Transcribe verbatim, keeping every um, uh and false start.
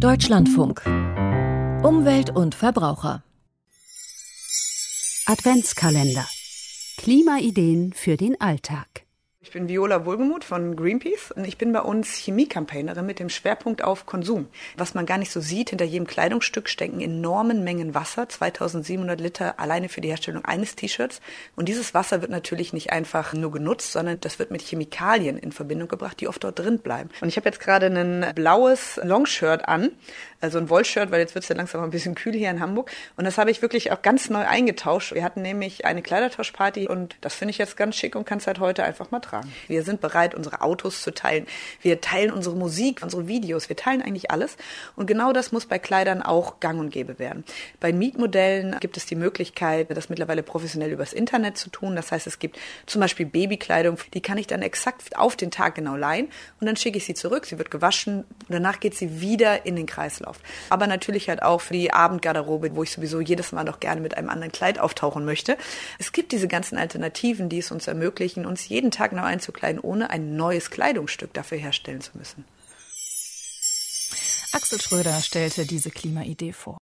Deutschlandfunk. Umwelt und Verbraucher. Adventskalender. Klimaideen für den Alltag. Ich bin Viola Wohlgemuth von Greenpeace und ich bin bei uns Chemie-Campaignerin mit dem Schwerpunkt auf Konsum. Was man gar nicht so sieht, hinter jedem Kleidungsstück stecken enormen Mengen Wasser, zweitausendsiebenhundert Liter alleine für die Herstellung eines T-Shirts. Und dieses Wasser wird natürlich nicht einfach nur genutzt, sondern das wird mit Chemikalien in Verbindung gebracht, die oft dort drin bleiben. Und ich habe jetzt gerade ein blaues Longshirt an, also ein Wollshirt, weil jetzt wird es ja langsam ein bisschen kühl hier in Hamburg. Und das habe ich wirklich auch ganz neu eingetauscht. Wir hatten nämlich eine Kleidertauschparty und das finde ich jetzt ganz schick und kann es halt heute einfach mal tragen. Wir sind bereit, unsere Autos zu teilen. Wir teilen unsere Musik, unsere Videos. Wir teilen eigentlich alles. Und genau das muss bei Kleidern auch gang und gäbe werden. Bei Mietmodellen gibt es die Möglichkeit, das mittlerweile professionell übers Internet zu tun. Das heißt, es gibt zum Beispiel Babykleidung, die kann ich dann exakt auf den Tag genau leihen und dann schicke ich sie zurück. Sie wird gewaschen und danach geht sie wieder in den Kreislauf. Aber natürlich halt auch für die Abendgarderobe, wo ich sowieso jedes Mal noch gerne mit einem anderen Kleid auftauchen möchte. Es gibt diese ganzen Alternativen, die es uns ermöglichen, uns jeden Tag neu einzukleiden, ohne ein neues Kleidungsstück dafür herstellen zu müssen. Axel Schröder stellte diese Klimaidee vor.